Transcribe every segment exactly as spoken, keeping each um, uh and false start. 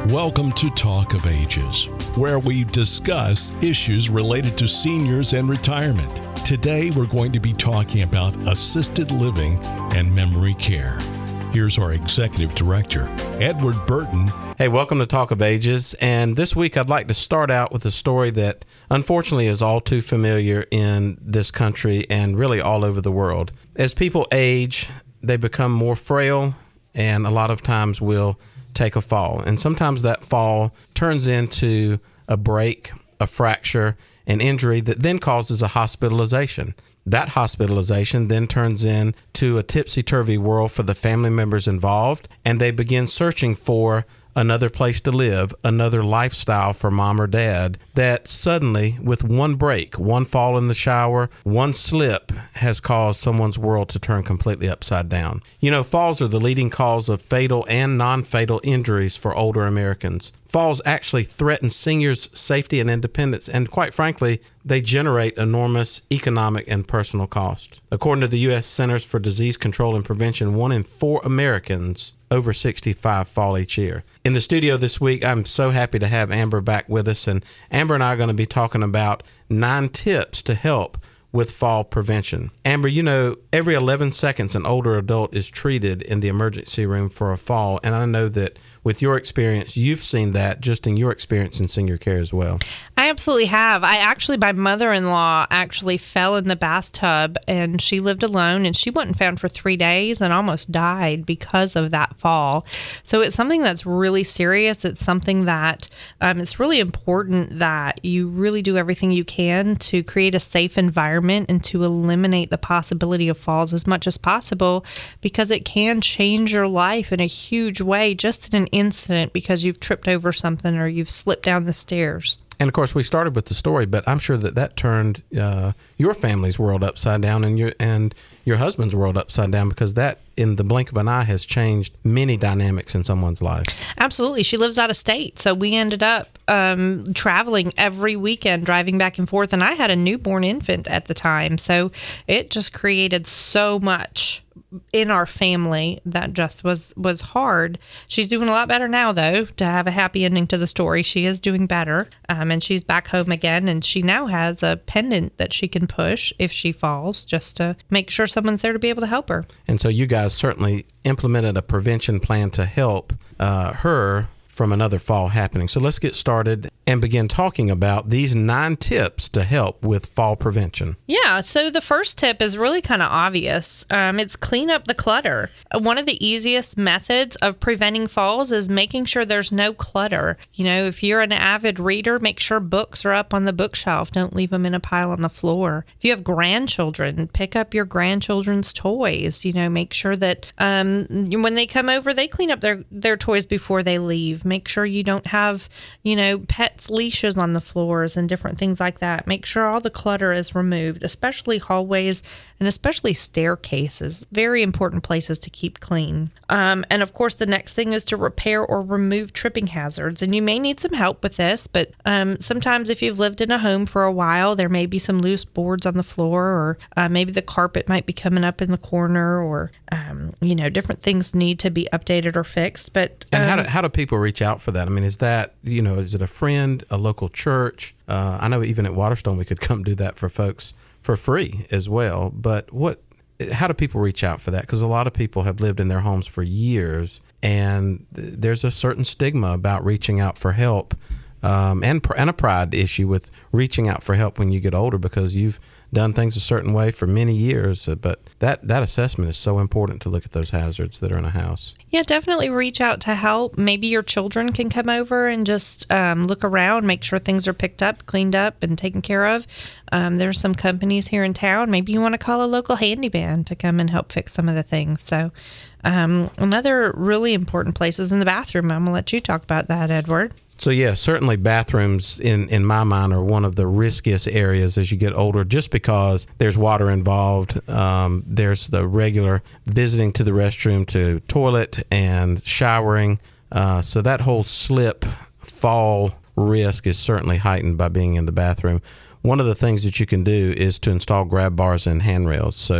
Welcome to Talk of Ages, where we discuss issues related to seniors and retirement. Today, we're going to be talking about assisted living and memory care. Here's our Executive Director, Edward Burton. Hey, welcome to Talk of Ages. And this week, I'd like to start out with a story that unfortunately is all too familiar in this country and really all over the world. As people age, they become more frail and a lot of times will take a fall. And sometimes that fall turns into a break, a fracture, an injury that then causes a hospitalization. That hospitalization then turns into a tipsy-turvy world for the family members involved, and they begin searching for another place to live, another lifestyle for mom or dad, that suddenly, with one break, one fall in the shower, one slip, has caused someone's world to turn completely upside down. You know, falls are the leading cause of fatal and non-fatal injuries for older Americans. Falls actually threaten seniors' safety and independence, and quite frankly, they generate enormous economic and personal cost. According to the U S Centers for Disease Control and Prevention, one in four Americans over sixty-five fall each year. In the studio this week, I'm so happy to have Amber back with us, and Amber and I are going to be talking about nine tips to help with fall prevention. Amber, you know, every eleven seconds an older adult is treated in the emergency room for a fall, and I know that with your experience, you've seen that just in your experience in senior care as well. I absolutely have. I actually, my mother-in-law actually fell in the bathtub, and she lived alone, and she wasn't found for three days and almost died because of that fall. So it's something that's really serious. It's something that um, it's really important that you really do everything you can to create a safe environment and to eliminate the possibility of falls as much as possible, because it can change your life in a huge way just in an incident because you've tripped over something or you've slipped down the stairs. And of course, we started with the story, but I'm sure that that turned uh, your family's world upside down and your and your husband's world upside down, because that, in the blink of an eye, has changed many dynamics in someone's life. Absolutely. She lives out of state, so we ended up um, traveling every weekend, driving back and forth, and I had a newborn infant at the time, so it just created so much in our family that just was was hard. She's doing a lot better now, though, to have a happy ending to the story. She is doing better, um, and she's back home again, and she now has a pendant that she can push if she falls, just to make sure someone's there to be able to help her. And so you guys certainly implemented a prevention plan to help uh, her from another fall happening. So let's get started and begin talking about these nine tips to help with fall prevention. Yeah, so the first tip is really kind of obvious. Um, it's clean up the clutter. One of the easiest methods of preventing falls is making sure there's no clutter. You know, if you're an avid reader, make sure books are up on the bookshelf. Don't leave them in a pile on the floor. If you have grandchildren, pick up your grandchildren's toys. You know, make sure that um, when they come over, they clean up their, their toys before they leave. Make sure you don't have, you know, pets' leashes on the floors and different things like that. Make sure all the clutter is removed, especially hallways and especially staircases. Very important places to keep clean. Um, and of course, the next thing is to repair or remove tripping hazards. And you may need some help with this, but um, sometimes if you've lived in a home for a while, there may be some loose boards on the floor, or uh, maybe the carpet might be coming up in the corner, or, um, you know, different things need to be updated or fixed. But um, And how do, how do people reach out for that? I mean, is that, you know, is it a friend, a local church? Uh, I know even at Waterstone we could come do that for folks for free as well. But what, how do people reach out for that? Because a lot of people have lived in their homes for years, and th- there's a certain stigma about reaching out for help, um, and pr- and a pride issue with reaching out for help when you get older, because you've done things a certain way for many years. But that, that assessment is so important to look at those hazards that are in a house. Yeah, definitely reach out to help. Maybe your children can come over and just um, look around, make sure things are picked up, cleaned up, and taken care of. Um, there's some companies here in town. Maybe you want to call a local handyman to come and help fix some of the things. So um, another really important place is in the bathroom. I'm going to let you talk about that, Edward. So yeah, certainly bathrooms in, in my mind are one of the riskiest areas as you get older, just because there's water involved. Um, there's the regular visiting to the restroom, to toilet and showering. Uh, so that whole slip, fall risk is certainly heightened by being in the bathroom. One of the things that you can do is to install grab bars and handrails. So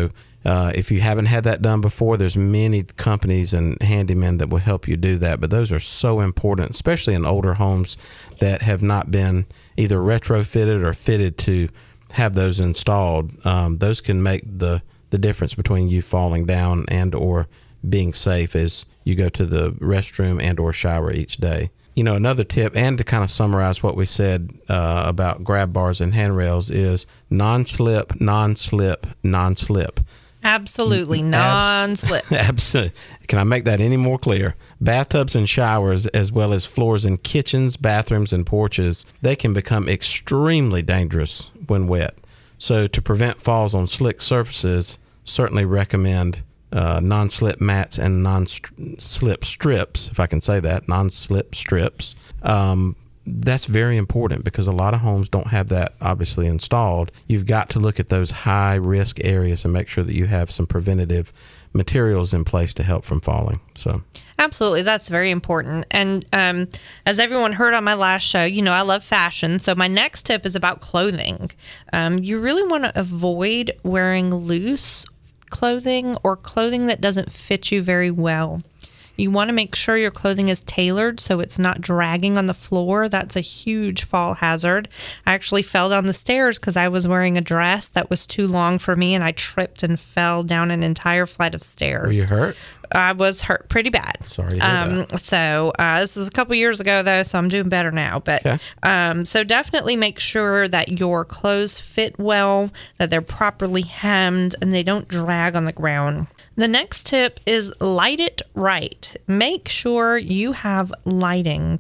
Uh, if you haven't had that done before, there's many companies and handymen that will help you do that. But those are so important, especially in older homes that have not been either retrofitted or fitted to have those installed. Um, those can make the, the difference between you falling down and or being safe as you go to the restroom and or shower each day. You know, another tip, and to kind of summarize what we said uh, about grab bars and handrails, is non-slip, non-slip, non-slip. Absolutely, non-slip. Absolutely. Can I make that any more clear? Bathtubs and showers, as well as floors in kitchens, bathrooms, and porches, they can become extremely dangerous when wet. So to prevent falls on slick surfaces, certainly recommend uh, non-slip mats and non-slip strips, if I can say that, non-slip strips. Um, That's very important because a lot of homes don't have that obviously installed. You've got to look at those high risk areas and make sure that you have some preventative materials in place to help from falling. So absolutely, that's very important. And um, as everyone heard on my last show, you know, I love fashion. So my next tip is about clothing. Um, you really want to avoid wearing loose clothing or clothing that doesn't fit you very well. You want to make sure your clothing is tailored so it's not dragging on the floor. That's a huge fall hazard. I actually fell down the stairs because I was wearing a dress that was too long for me, and I tripped and fell down an entire flight of stairs. Were you hurt? I was hurt pretty bad. Sorry to hear um, that. So uh, this is a couple years ago, though, so I'm doing better now. But okay. um, so definitely make sure that your clothes fit well, that they're properly hemmed, and they don't drag on the ground. The next tip is light it right. Make sure you have lighting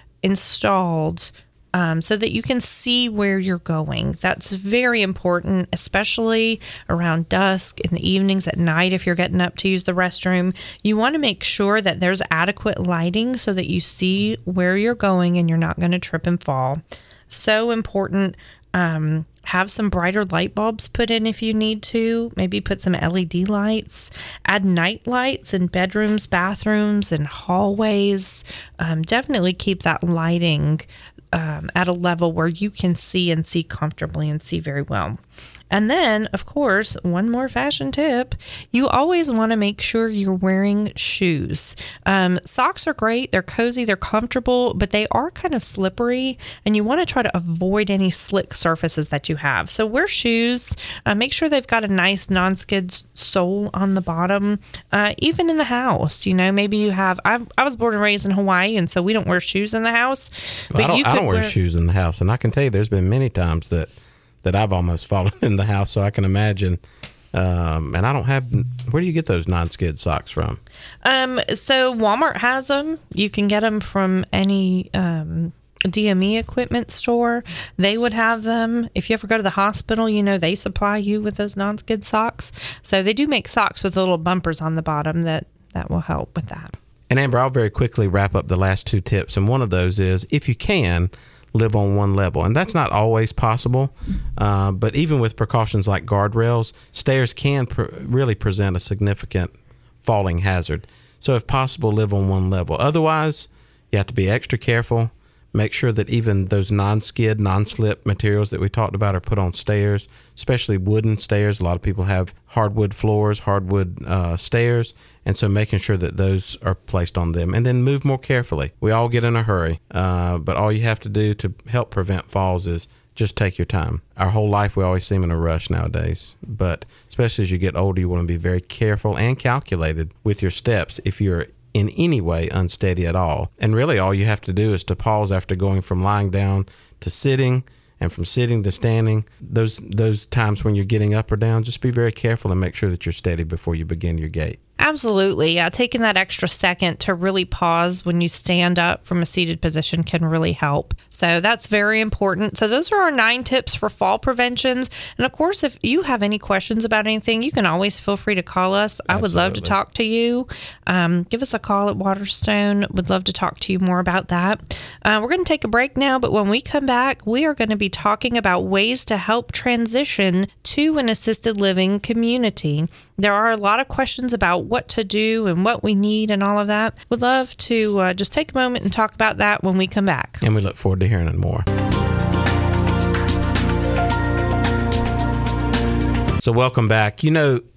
installed Um, so that you can see where you're going. That's very important, especially around dusk, in the evenings, at night, if you're getting up to use the restroom. You want to make sure that there's adequate lighting so that you see where you're going and you're not going to trip and fall. So important. Um, have some brighter light bulbs put in if you need to. Maybe put some L E D lights. Add night lights in bedrooms, bathrooms, and hallways. Um, definitely keep that lighting Um, at a level where you can see and see comfortably and see very well. And then, of course, one more fashion tip, you always want to make sure you're wearing shoes. Um, socks are great. They're cozy, they're comfortable, but they are kind of slippery, and you want to try to avoid any slick surfaces that you have. So wear shoes. Uh, make sure they've got a nice non-skid sole on the bottom. Uh, even in the house, you know, maybe you have, I, I was born and raised in Hawaii, and so we don't wear shoes in the house. Well, but I don't, you I could don't wear, wear shoes in the house, and I can tell you there's been many times that that I've almost fallen in the house, so I can imagine. Um, and I don't have, where do you get those non-skid socks from? Um, so Walmart has them. You can get them from any um, D M E equipment store. They would have them. If you ever go to the hospital, you know, they supply you with those non-skid socks. So they do make socks with little bumpers on the bottom that, that will help with that. And Amber, I'll very quickly wrap up the last two tips. And one of those is, if you can, live on one level. And that's not always possible. Uh, but even with precautions like guardrails, stairs can pr- really present a significant falling hazard. So if possible, live on one level. Otherwise, you have to be extra careful. Make sure that even those non-skid, non-slip materials that we talked about are put on stairs, especially wooden stairs. A lot of people have hardwood floors, hardwood uh, stairs, and so making sure that those are placed on them. And then move more carefully. We all get in a hurry, uh, but all you have to do to help prevent falls is just take your time. Our whole life, we always seem in a rush nowadays, but especially as you get older, you want to be very careful and calculated with your steps if you're in any way unsteady at all. And really all you have to do is to pause after going from lying down to sitting, and from sitting to standing. Those those times when you're getting up or down, just be very careful and make sure that you're steady before you begin your gait. Absolutely. Yeah, taking that extra second to really pause when you stand up from a seated position can really help. So that's very important. So those are our nine tips for fall preventions. And of course, if you have any questions about anything, you can always feel free to call us. I would love to talk to you. Um, give us a call at Waterstone. Would love to talk to you more about that. Uh, we're going to take a break now, but when we come back, we are going to be talking about ways to help transition to an assisted living community. There are a lot of questions about what to do and what we need and all of that. We'd love to uh, just take a moment and talk about that when we come back. And we look forward to hearing more. So welcome back. You know,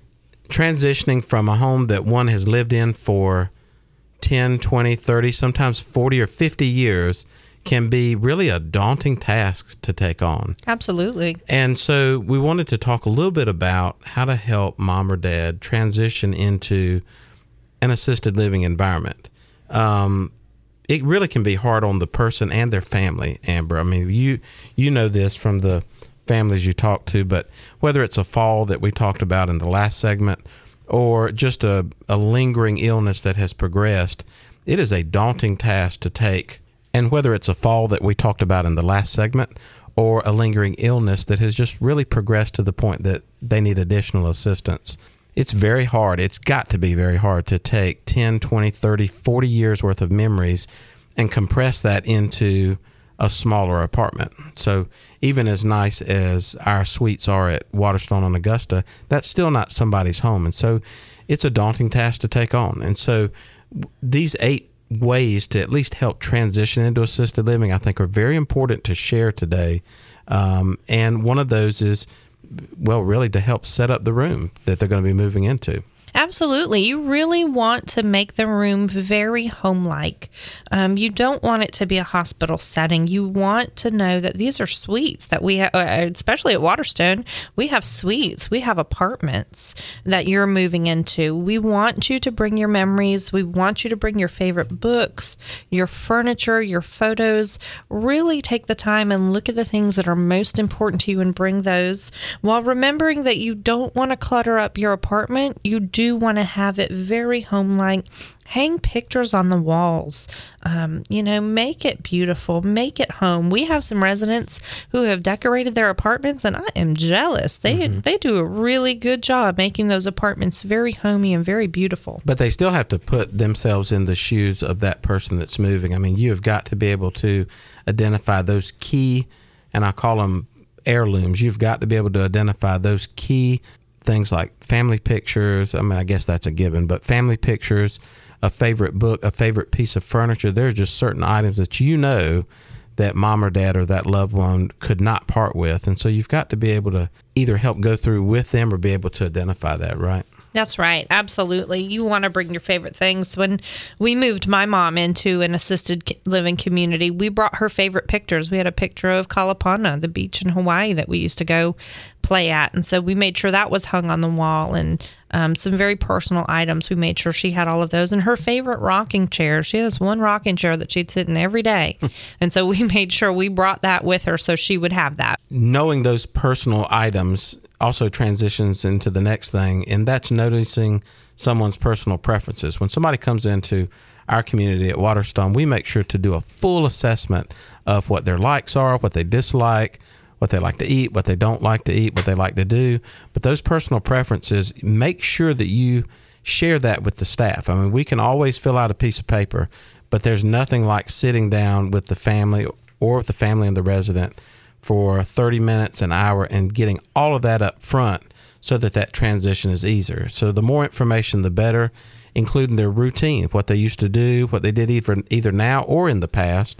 transitioning from a home that one has lived in for ten, twenty, thirty, sometimes forty or fifty years can be really a daunting task to take on. Absolutely. And so we wanted to talk a little bit about how to help mom or dad transition into an assisted living environment. Um, it really can be hard on the person and their family, Amber. I mean, you you know this from the families you talk to, but whether it's a fall that we talked about in the last segment or just a, a lingering illness that has progressed, it is a daunting task to take. And whether it's a fall that we talked about in the last segment or a lingering illness that has just really progressed to the point that they need additional assistance, it's very hard. It's got to be very hard to take ten, twenty, thirty, forty years worth of memories and compress that into a smaller apartment. So even as nice as our suites are at Waterstone on Augusta, that's still not somebody's home. And so it's a daunting task to take on. And so these eight ways to at least help transition into assisted living, I think, are very important to share today. Um, and one of those is, well, really to help set up the room that they're going to be moving into. Absolutely. You really want to make the room very home-like. Um, you don't want it to be a hospital setting. You want to know that these are suites that we have, especially at Waterstone, we have suites. We have apartments that you're moving into. We want you to bring your memories. We want you to bring your favorite books, your furniture, your photos. Really take the time and look at the things that are most important to you and bring those, while remembering that you don't want to clutter up your apartment. You do want to have it very home-like. Hang pictures on the walls. Um, you know, make it beautiful. Make it home. We have some residents who have decorated their apartments, and I am jealous. They mm-hmm. they do a really good job making those apartments very homey and very beautiful. But they still have to put themselves in the shoes of that person that's moving. I mean, you have got to be able to identify those key, and I call them heirlooms. You've got to be able to identify those key things like family pictures. I mean, I guess that's a given, but family pictures, a favorite book, a favorite piece of furniture. There are just certain items that you know that mom or dad or that loved one could not part with. And so you've got to be able to either help go through with them or be able to identify that, right? That's right. Absolutely. You want to bring your favorite things. When we moved my mom into an assisted living community, we brought her favorite pictures. We had a picture of Kalapana, the beach in Hawaii that we used to go play at. And so we made sure that was hung on the wall, and um, some very personal items. We made sure she had all of those. And her favorite rocking chair, she has one rocking chair that she'd sit in every day. And so we made sure we brought that with her so she would have that. Knowing those personal items also transitions into the next thing, and that's noticing someone's personal preferences. When somebody comes into our community at Waterstone, we make sure to do a full assessment of what their likes are, what they dislike, what they like to eat, what they don't like to eat, what they like to do. But those personal preferences, make sure that you share that with the staff. I mean, we can always fill out a piece of paper, but there's nothing like sitting down with the family or with the family and the resident for thirty minutes, an hour, and getting all of that up front so that that transition is easier. So the more information, the better, including their routine, what they used to do, what they did either, either now or in the past.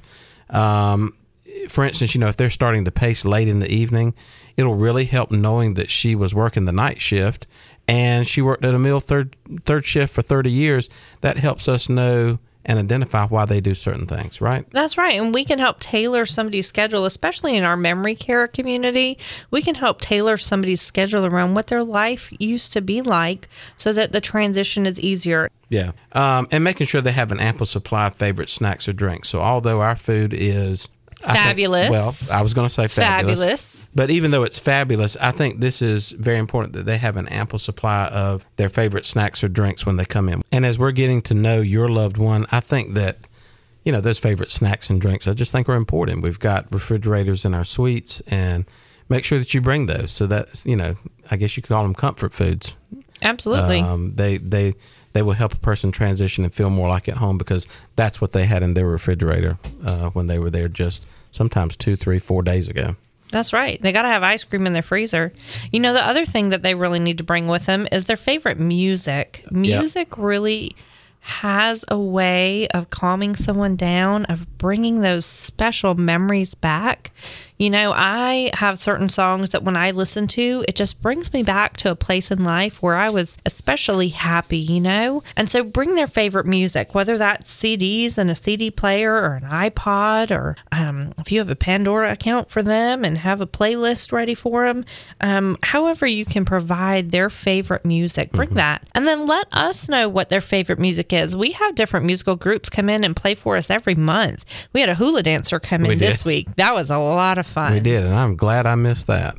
Um, for instance, you know, if they're starting to pace late in the evening, it'll really help knowing that she was working the night shift and she worked at a mill third, third shift for thirty years. That helps us know and identify why they do certain things, right? That's right. And we can help tailor somebody's schedule, especially in our memory care community. We can help tailor somebody's schedule around what their life used to be like so that the transition is easier. Yeah. Um, and making sure they have an ample supply of favorite snacks or drinks. So although our food is fabulous. I think, well, I was going to say fabulous. Fabulous. But even though it's fabulous, I think this is very important that they have an ample supply of their favorite snacks or drinks when they come in. And as we're getting to know your loved one, I think that, you know, those favorite snacks and drinks, I just think are important. We've got refrigerators in our suites, and make sure that you bring those. So that's, you know, I guess you could call them comfort foods. Absolutely. Um, they, they, they will help a person transition and feel more like at home because that's what they had in their refrigerator uh, when they were there just sometimes two, three, four days ago. That's right. They got to have ice cream in their freezer. You know, the other thing that they really need to bring with them is their favorite music. Music yep. really has a way of calming someone down, of bringing those special memories back. You know, I have certain songs that when I listen to, it just brings me back to a place in life where I was especially happy, you know? And so bring their favorite music, whether that's C Ds and a C D player or an iPod, or um, if you have a Pandora account for them and have a playlist ready for them, um, however you can provide their favorite music, bring mm-hmm. that. And then let us know what their favorite music is. We have different musical groups come in and play for us every month. We had a hula dancer come we in did. this week. That was a lot of fun. We did, and I'm glad I missed that.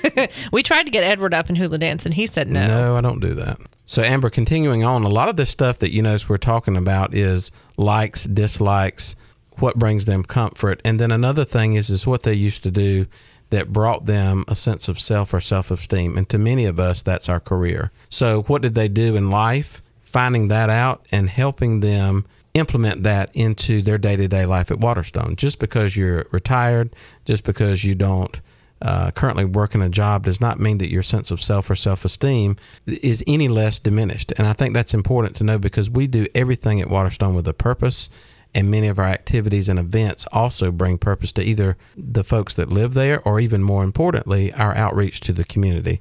We tried to get Edward up in hula dance, and he said no. No, I don't do that. So, Amber, continuing on, a lot of this stuff that you notice we're talking about is likes, dislikes, what brings them comfort. And then another thing is, is what they used to do that brought them a sense of self or self-esteem. And to many of us, that's our career. So what did they do in life? Finding that out and helping them implement that into their day-to-day life at Waterstone. Just because you're retired, just because you don't uh, currently work in a job does not mean that your sense of self or self-esteem is any less diminished. And I think that's important to know, because we do everything at Waterstone with a purpose, and many of our activities and events also bring purpose to either the folks that live there or, even more importantly, our outreach to the community.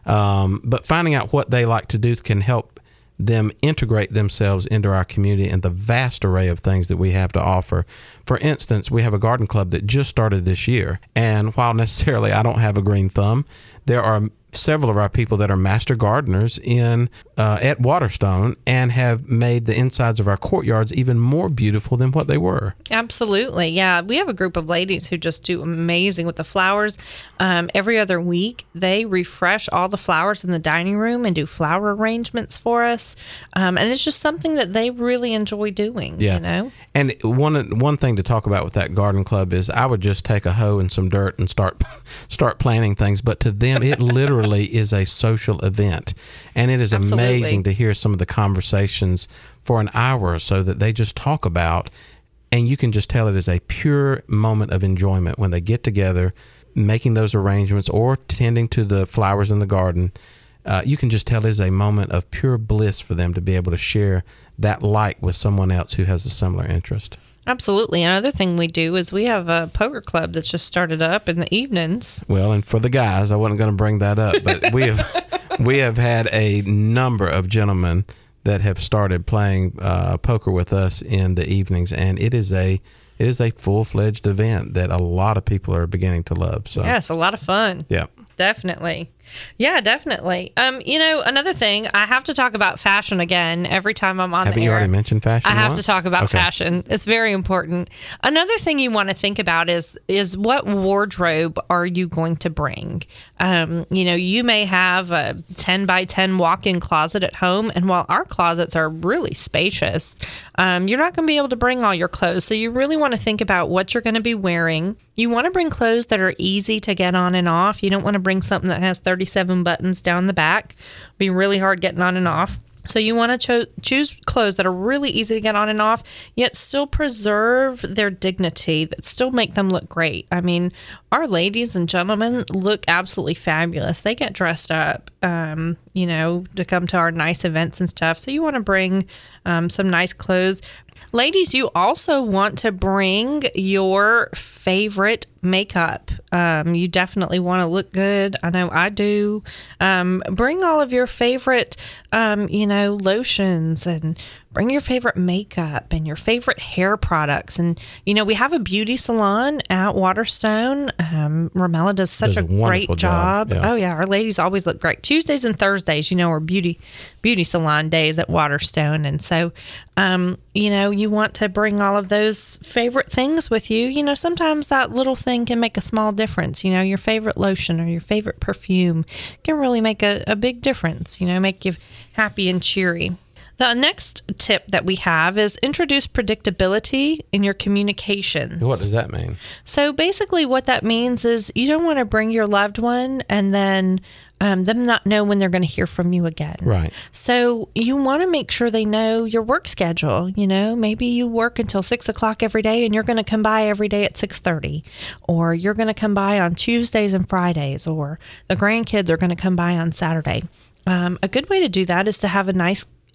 Um, but finding out what they like to do can help them integrate themselves into our community and the vast array of things that we have to offer. For instance, we have a garden club that just started this year. And while necessarily I don't have a green thumb, there are several of our people that are master gardeners in uh, at Waterstone and have made the insides of our courtyards even more beautiful than what they were. Absolutely. Yeah. We have a group of ladies who just do amazing with the flowers. Um, every other week, they refresh all the flowers in the dining room and do flower arrangements for us. Um, and it's just something that they really enjoy doing, yeah. you know? And one one thing to talk about with that garden club is I would just take a hoe and some dirt and start start planting things. But to them, it literally is a social event, and it is Absolutely. amazing to hear some of the conversations for an hour or so that they just talk about, and you can just tell it is a pure moment of enjoyment when they get together making those arrangements or tending to the flowers in the garden. Uh, you can just tell it is a moment of pure bliss for them to be able to share that light with someone else who has a similar interest. Absolutely. Another thing we do is we have a poker club that's just started up in the evenings. Well, and for the guys, I wasn't going to bring that up, but we have we have had a number of gentlemen that have started playing uh, poker with us in the evenings, and it is a it is a full-fledged event that a lot of people are beginning to love. So yes, a lot of fun. Yeah. Definitely. Yeah, definitely. Um, you know, another thing, I have to talk about fashion again every time I'm on Haven't the air. you already mentioned fashion I have once? to talk about okay. fashion. It's very important. Another thing you want to think about is is what wardrobe are you going to bring? Um, you know, you may have a ten by ten walk-in closet at home, and while our closets are really spacious, um, you're not going to be able to bring all your clothes. So you really want to think about what you're going to be wearing. You want to bring clothes that are easy to get on and off. You don't want to bring something that has thirty-seven buttons down the back. Be really hard getting on and off. So you want to cho- choose clothes that are really easy to get on and off, yet still preserve their dignity, that still make them look great. I mean, our ladies and gentlemen look absolutely fabulous. They get dressed up, um, you know, to come to our nice events and stuff. So you want to bring um, some nice clothes. Ladies, you also want to bring your favorite makeup. Um, you definitely want to look good. I know I do. Um, bring all of your favorite, um, you know, lotions, and bring your favorite makeup and your favorite hair products. And, you know, we have a beauty salon at Waterstone. Um, Ramella does such does a, a great job. job. Yeah. Oh, yeah. Our ladies always look great. Tuesdays and Thursdays, you know, are beauty beauty salon days at Waterstone. And so, um, you know, you want to bring all of those favorite things with you. You know, sometimes that little thing can make a small difference. You know, your favorite lotion or your favorite perfume can really make a, a big difference, you know, make you happy and cheery. The next tip that we have is introduce predictability in your communications. What does that mean? So basically what that means is you don't want to bring your loved one and then um, them not know when they're going to hear from you again. Right. So you want to make sure they know your work schedule. You know, maybe you work until six o'clock every day and you're going to come by every day at six thirty, or you're going to come by on Tuesdays and Fridays, or the grandkids are going to come by on Saturday. Um, a good way to do that is to have a nice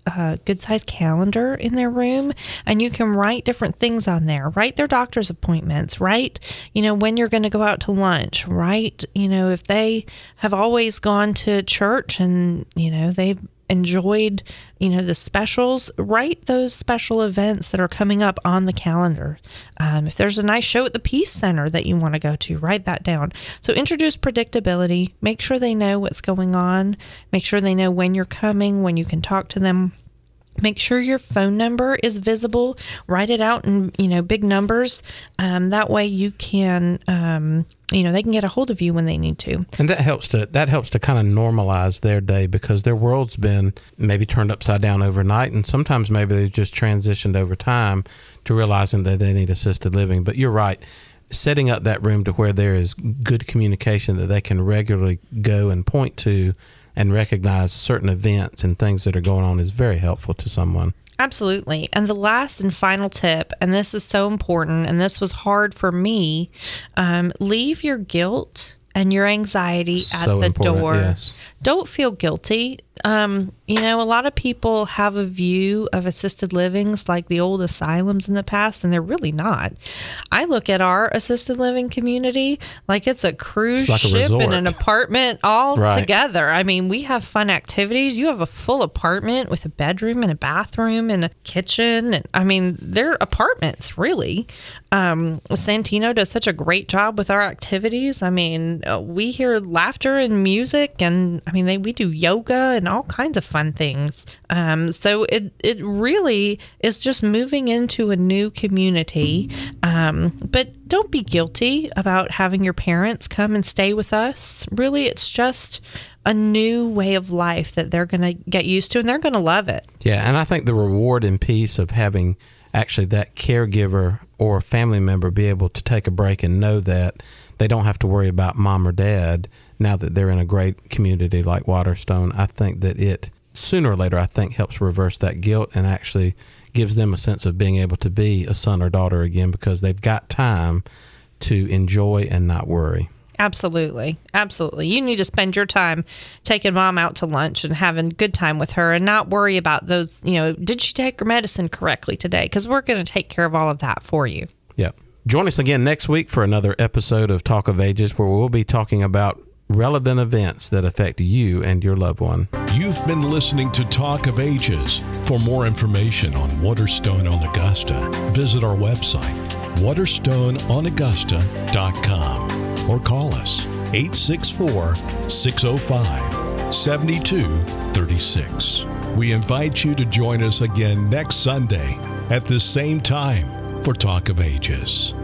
a good sized calendar in their room, and you can write different things on there. Write their doctor's appointments, write, you know, when you're going to go out to lunch, write, you know, if they have always gone to church and, you know, they've enjoyed, you know, the specials, write those special events that are coming up on the calendar. Um, if there's a nice show at the Peace Center that you want to go to, write that down. So introduce predictability, make sure they know what's going on, make sure they know when you're coming, when you can talk to them. Make sure your phone number is visible. Write it out in, you know, big numbers. Um, that way you can, um, you know, they can get a hold of you when they need to. And that helps to that helps to kind of normalize their day, because their world's been maybe turned upside down overnight, and sometimes maybe they've just transitioned over time to realizing that they need assisted living. But you're right. Setting up that room to where there is good communication that they can regularly go and point to and recognize certain events and things that are going on is very helpful to someone. Absolutely. And the last and final tip, and this is so important, and this was hard for me, um, leave your guilt and your anxiety So at the important, door. yes. Don't feel guilty. Um, you know, a lot of people have a view of assisted livings like the old asylums in the past, and they're really not. I look at our assisted living community like it's a cruise It's like a ship resort. and an apartment all Right. together. I mean, we have fun activities. You have a full apartment with a bedroom and a bathroom and a kitchen. And I mean, they're apartments, really. Um, Santino does such a great job with our activities. I mean, uh, we hear laughter and music, and I mean, they, we do yoga and all kinds of fun things. Um, so it it really is just moving into a new community. Um, but don't be guilty about having your parents come and stay with us. Really, it's just a new way of life that they're going to get used to, and they're going to love it. Yeah, and I think the reward and peace of having actually that caregiver or family member be able to take a break and know that they don't have to worry about mom or dad now that they're in a great community like Waterstone, I think that it sooner or later, I think, helps reverse that guilt and actually gives them a sense of being able to be a son or daughter again, because they've got time to enjoy and not worry. Absolutely. Absolutely. You need to spend your time taking mom out to lunch and having a good time with her and not worry about those, you know, did she take her medicine correctly today? Because we're going to take care of all of that for you. Yep. Join us again next week for another episode of Talk of Ages, where we'll be talking about relevant events that affect you and your loved one. You've been listening to Talk of Ages. For more information on Waterstone on Augusta, visit our website, waterstone on augusta dot com, or call us eight six four, six oh five, seven two three six. We invite you to join us again next Sunday at the same time for Talk of Ages.